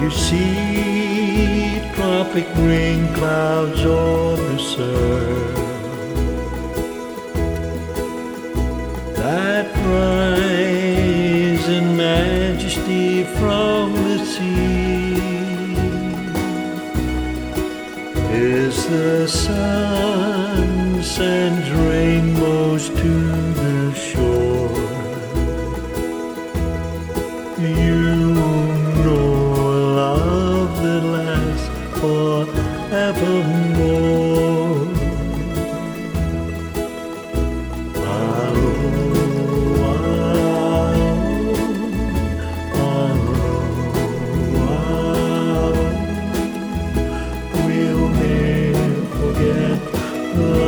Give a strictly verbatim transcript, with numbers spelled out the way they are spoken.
see tropic rain clouds on the surf that rise in majesty from the sea. As the sun sends rainbows to the shore, you know a love that lasts forevermore. We'll never forget the